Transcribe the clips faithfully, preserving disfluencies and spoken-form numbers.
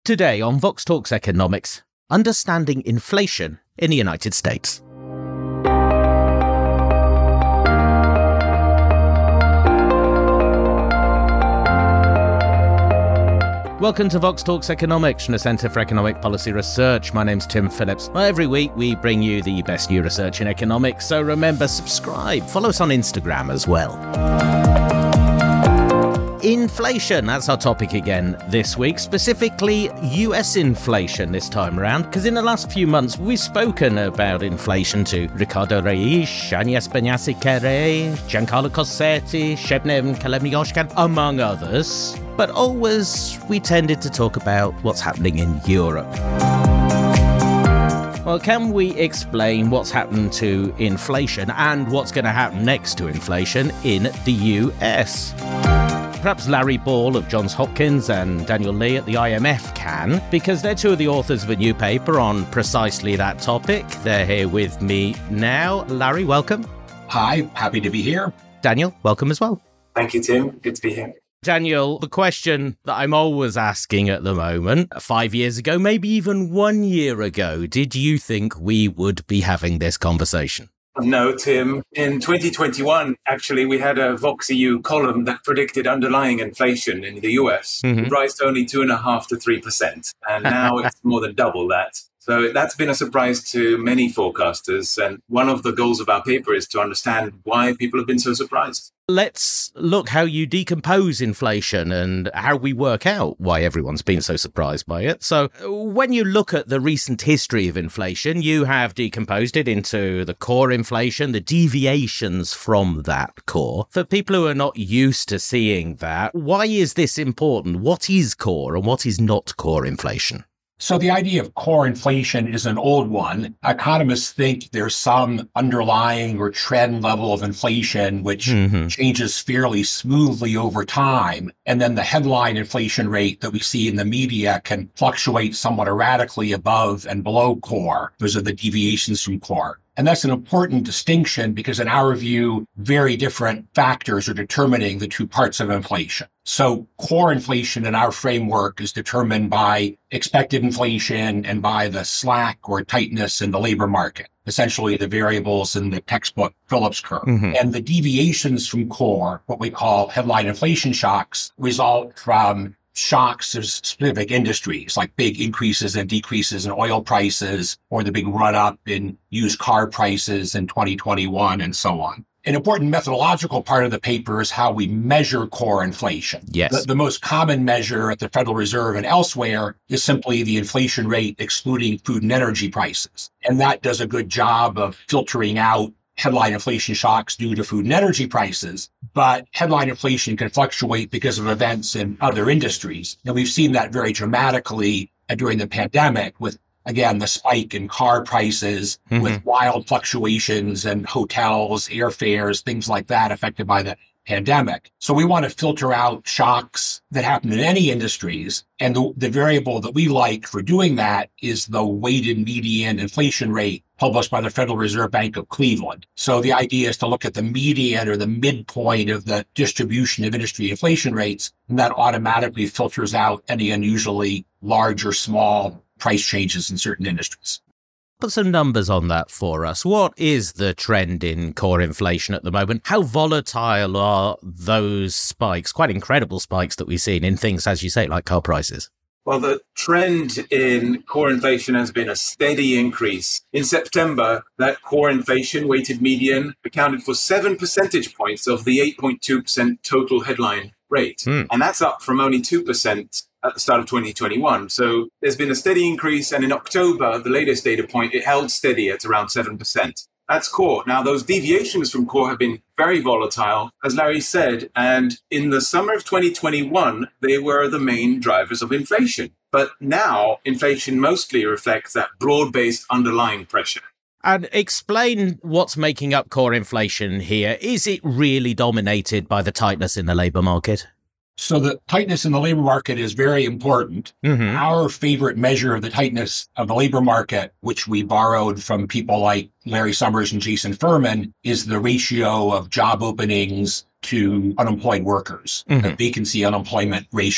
Today on Vox Talks Economics, understanding inflation in the United States. Welcome to Vox Talks Economics from the Centre for Economic Policy Research. My name's Tim Phillips. Well, every week we bring you the best new research in economics, so remember, subscribe. Follow us on Instagram as well. Inflation, that's our topic again this week, specifically U S inflation this time around, because in the last few months we've spoken about inflation to Ricardo Reis, Agnes Benassi-Kere, Giancarlo Cossetti, Shebnem Kalemny-Yoshkan, among others. But always we tended to talk about what's happening in Europe. Well, can we explain what's happened to inflation and what's going to happen next to inflation in the U S? Perhaps Larry Ball of Johns Hopkins and Daniel Lee at the I M F can, because they're two of the authors of a new paper on precisely that topic. They're here with me now. Larry, welcome. Hi, happy to be here. Daniel, welcome as well. Thank you, Tim. Good to be here. Daniel, the question that I'm always asking at the moment, five years ago, maybe even one year ago, did you think we would be having this conversation? No, Tim. In twenty twenty-one, actually, we had a Vox E U column that predicted underlying inflation in the U S Mm-hmm. would rise to only two point five to three percent. And now it's more than double that. So that's been a surprise to many forecasters. And one of the goals of our paper is to understand why people have been so surprised. Let's look how you decompose inflation and how we work out why everyone's been so surprised by it. So when you look at the recent history of inflation, you have decomposed it into the core inflation, the deviations from that core. For people who are not used to seeing that, why is this important? What is core and what is not core inflation? So the idea of core inflation is an old one. Economists think there's some underlying or trend level of inflation which mm-hmm. changes fairly smoothly over time. And then the headline inflation rate that we see in the media can fluctuate somewhat erratically above and below core. Those are the deviations from core. And that's an important distinction because in our view, very different factors are determining the two parts of inflation. So core inflation in our framework is determined by expected inflation and by the slack or tightness in the labor market, essentially the variables in the textbook Phillips curve. Mm-hmm. And the deviations from core, what we call headline inflation shocks, result from shocks of specific industries, like big increases and decreases in oil prices, or the big run-up in used car prices in twenty twenty-one, and so on. An important methodological part of the paper is how we measure core inflation. Yes. The, the most common measure at the Federal Reserve and elsewhere is simply the inflation rate excluding food and energy prices. And that does a good job of filtering out headline inflation shocks due to food and energy prices, but headline inflation can fluctuate because of events in other industries. And we've seen that very dramatically during the pandemic with, again, the spike in car prices, mm-hmm. with wild fluctuations in hotels, airfares, things like that affected by the pandemic. So we want to filter out shocks that happen in any industries. And the, the variable that we like for doing that is the weighted median inflation rate published by the Federal Reserve Bank of Cleveland. So the idea is to look at the median or the midpoint of the distribution of industry inflation rates, and that automatically filters out any unusually large or small price changes in certain industries. Put some numbers on that for us. What is the trend in core inflation at the moment? How volatile are those spikes, quite incredible spikes that we've seen in things, as you say, like car prices? Well, the trend in core inflation has been a steady increase. In September, that core inflation weighted median accounted for seven percentage points of the eight point two percent total headline rate. Mm. And that's up from only two percent at the start of twenty twenty-one. So there's been a steady increase. And in October, the latest data point, it held steady at around seven percent. That's core. Now, those deviations from core have been very volatile, as Larry said, and in the summer of twenty twenty-one, they were the main drivers of inflation. But now, inflation mostly reflects that broad-based underlying pressure. And explain what's making up core inflation here. Is it really dominated by the tightness in the labour market? So the tightness in the labor market is very important. Mm-hmm. Our favorite measure of the tightness of the labor market, which we borrowed from people like Larry Summers and Jason Furman, is the ratio of job openings to unemployed workers, mm-hmm. the vacancy unemployment ratio.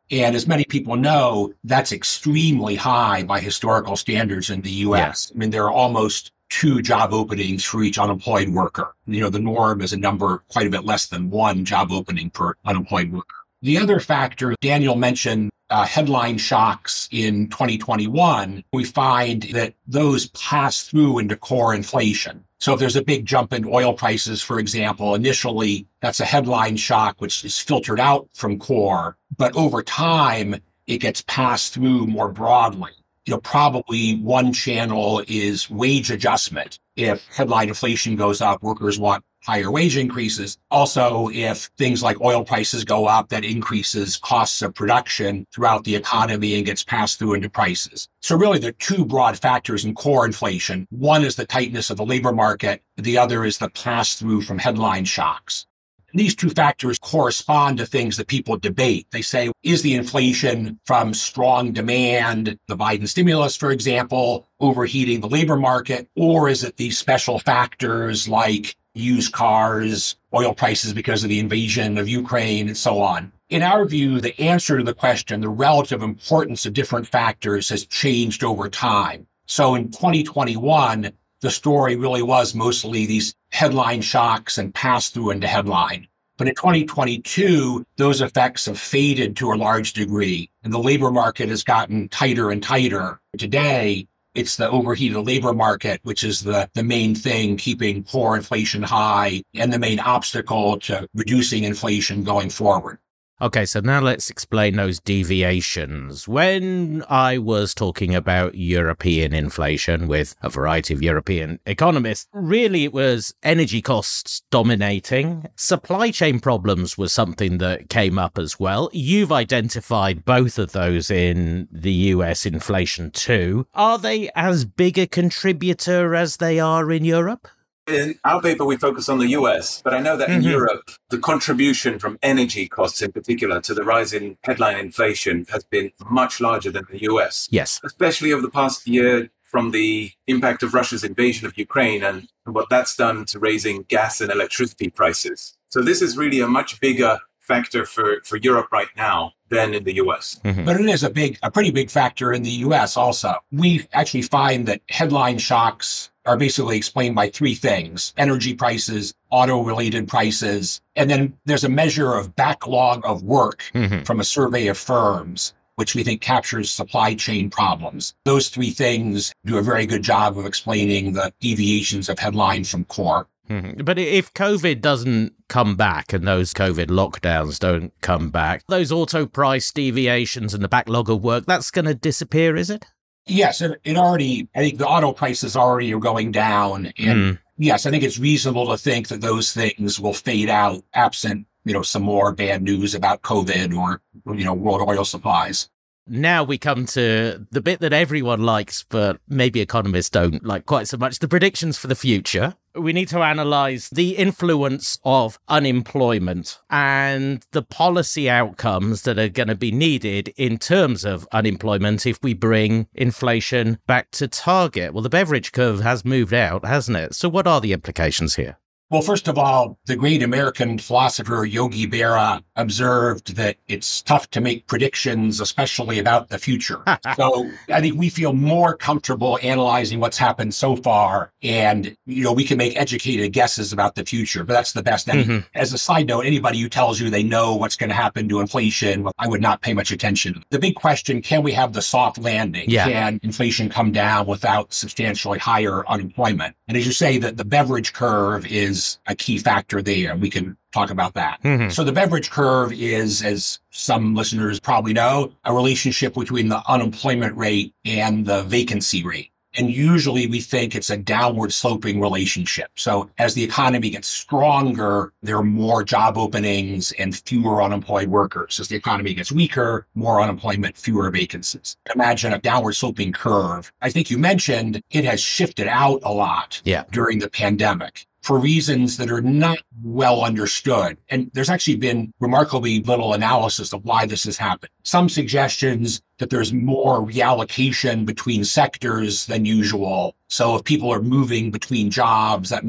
And as many people know, that's extremely high by historical standards in the U S. Yeah. I mean, there are almost two job openings for each unemployed worker. You know, the norm is a number quite a bit less than one job opening per unemployed worker. The other factor, Daniel mentioned uh, headline shocks in twenty twenty-one. We find that those pass through into core inflation. So if there's a big jump in oil prices, for example, initially that's a headline shock, which is filtered out from core. But over time, it gets passed through more broadly. You know, probably one channel is wage adjustment. If headline inflation goes up, workers want higher wage increases. Also, if things like oil prices go up, that increases costs of production throughout the economy and gets passed through into prices. So really, there are two broad factors in core inflation. One is the tightness of the labor market. The other is the pass-through from headline shocks. These two factors correspond to things that people debate. They say, is the inflation from strong demand, the Biden stimulus, for example, overheating the labor market, or is it these special factors like used cars, oil prices because of the invasion of Ukraine, and so on? In our view, the answer to the question, the relative importance of different factors has changed over time. So in twenty twenty-one, the story really was mostly these headline shocks and pass through into headline. But in twenty twenty-two, those effects have faded to a large degree, and the labor market has gotten tighter and tighter. Today, it's the overheated labor market, which is the, the main thing keeping core inflation high and the main obstacle to reducing inflation going forward. Okay, so now let's explain those deviations. When I was talking about European inflation with a variety of European economists, really it was energy costs dominating. Supply chain problems was something that came up as well. You've identified both of those in the U S inflation too. Are they as big a contributor as they are in Europe? In our paper, we focus on the U S, but I know that in mm-hmm. Europe, the contribution from energy costs in particular to the rise in headline inflation has been much larger than the U S. Yes. Especially over the past year from the impact of Russia's invasion of Ukraine and what that's done to raising gas and electricity prices. So this is really a much bigger factor for, for Europe right now than in the U S. Mm-hmm. But it is a big, a pretty big factor in the U S also. We actually find that headline shocks are basically explained by three things: energy prices, auto-related prices, and then there's a measure of backlog of work mm-hmm. from a survey of firms, which we think captures supply chain problems. Those three things do a very good job of explaining the deviations of headline from core. Mm-hmm. But if COVID doesn't come back and those COVID lockdowns don't come back, those auto price deviations and the backlog of work, that's going to disappear, is it? Yes, it, it already, I think the auto prices already are going down. And mm. yes, I think it's reasonable to think that those things will fade out absent, you know, some more bad news about COVID or, you know, world oil supplies. Now we come to the bit that everyone likes, but maybe economists don't like quite so much, the predictions for the future. We need to analyse the influence of unemployment and the policy outcomes that are going to be needed in terms of unemployment if we bring inflation back to target. Well, the Beveridge curve has moved out, hasn't it? So what are the implications here? Well, first of all, the great American philosopher Yogi Berra observed that it's tough to make predictions, especially about the future. So I think we feel more comfortable analyzing what's happened so far. And, you know, we can make educated guesses about the future, but that's the best. And mm-hmm. as a side note, anybody who tells you they know what's going to happen to inflation, well, I would not pay much attention. The big question, can we have the soft landing? Yeah. Can inflation come down without substantially higher unemployment? And as you say, that the Beveridge curve is a key factor there. We can talk about that. Mm-hmm. So the Beveridge curve is, as some listeners probably know, a relationship between the unemployment rate and the vacancy rate. And usually we think it's a downward sloping relationship. So as the economy gets stronger, there are more job openings and fewer unemployed workers. As the economy gets weaker, more unemployment, fewer vacancies. Imagine a downward sloping curve. I think you mentioned it has shifted out a lot yeah. during the pandemic for reasons that are not well understood. And there's actually been remarkably little analysis of why this has happened. Some suggestions that there's more reallocation between sectors than usual. So if people are moving between jobs, that means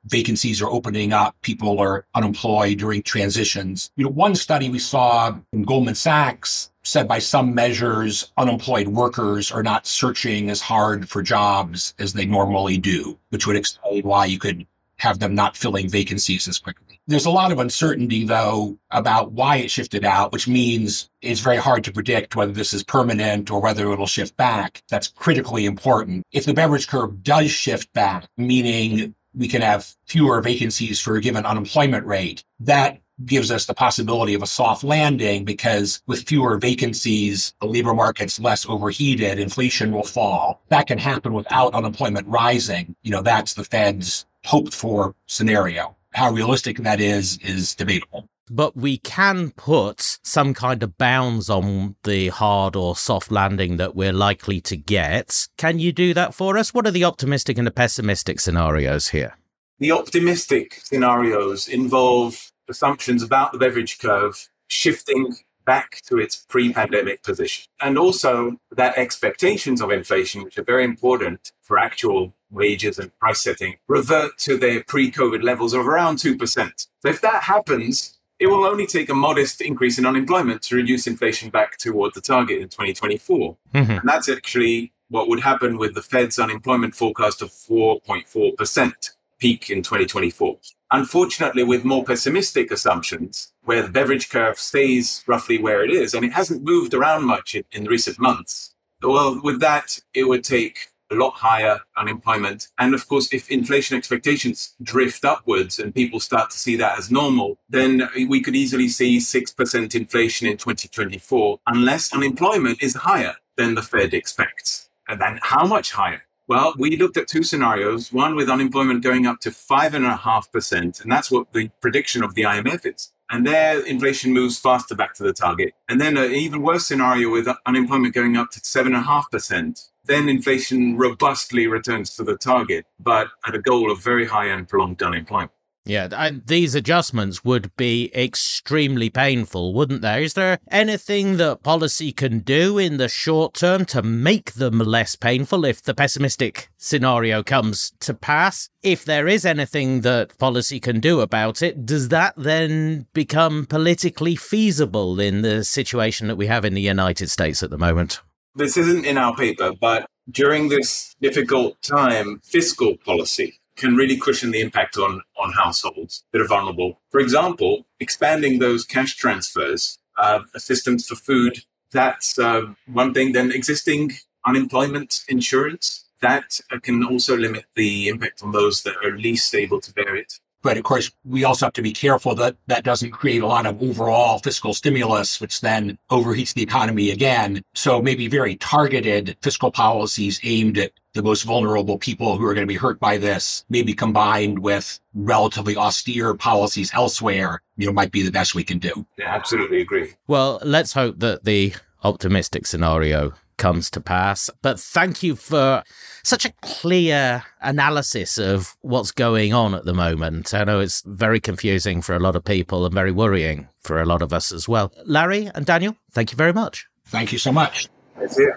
vacancies are opening up, people are unemployed during transitions. You know, one study we saw in Goldman Sachs said by some measures, unemployed workers are not searching as hard for jobs as they normally do, which would explain why you could have them not filling vacancies as quickly. There's a lot of uncertainty, though, about why it shifted out, which means it's very hard to predict whether this is permanent or whether it'll shift back. That's critically important. If the Beveridge curve does shift back, meaning we can have fewer vacancies for a given unemployment rate, that gives us the possibility of a soft landing, because with fewer vacancies, the labor market's less overheated, inflation will fall. That can happen without unemployment rising. You know, that's the Fed's hoped for scenario. How realistic that is, is debatable. But we can put some kind of bounds on the hard or soft landing that we're likely to get. Can you do that for us? What are the optimistic and the pessimistic scenarios here? The optimistic scenarios involve assumptions about the Beveridge curve shifting back to its pre-pandemic position. And also that expectations of inflation, which are very important for actual wages and price setting, revert to their pre-COVID levels of around two percent. So if that happens, it will only take a modest increase in unemployment to reduce inflation back toward the target in twenty twenty-four. Mm-hmm. And that's actually what would happen with the Fed's unemployment forecast of four point four percent peak in twenty twenty-four. Unfortunately, with more pessimistic assumptions, where the Beveridge curve stays roughly where it is, and it hasn't moved around much in, in recent months, well, with that, it would take a lot higher unemployment. And of course, if inflation expectations drift upwards and people start to see that as normal, then we could easily see six percent inflation in twenty twenty-four, unless unemployment is higher than the Fed expects. And then how much higher? Well, we looked at two scenarios, one with unemployment going up to five point five percent, and that's what the prediction of the I M F is. And there, inflation moves faster back to the target. And then an even worse scenario with unemployment going up to seven point five percent. Then inflation robustly returns to the target, but at a goal of very high and prolonged unemployment. Yeah, and these adjustments would be extremely painful, wouldn't there? Is there anything that policy can do in the short term to make them less painful if the pessimistic scenario comes to pass? If there is anything that policy can do about it, does that then become politically feasible in the situation that we have in the United States at the moment? This isn't in our paper, but during this difficult time, fiscal policy can really cushion the impact on, on households that are vulnerable. For example, expanding those cash transfers, uh, assistance for food, that's uh, one thing. Then existing unemployment insurance, that uh, can also limit the impact on those that are least able to bear it. But of course, we also have to be careful that that doesn't create a lot of overall fiscal stimulus, which then overheats the economy again. So maybe very targeted fiscal policies aimed at the most vulnerable people who are going to be hurt by this, maybe combined with relatively austere policies elsewhere, you know, might be the best we can do. Yeah, absolutely agree. Well, let's hope that the optimistic scenario comes to pass. But thank you for such a clear analysis of what's going on at the moment. I know it's very confusing for a lot of people and very worrying for a lot of us as well. Larry and Daniel, thank you very much. Thank you so much. That's it.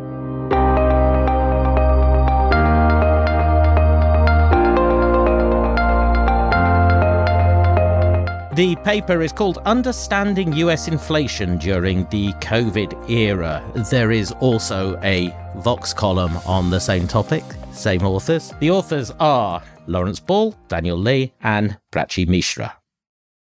The paper is called Understanding U S Inflation During the COVID Era. There is also a Vox column on the same topic, same authors. The authors are Lawrence Ball, Daniel Lee, and Prachi Mishra.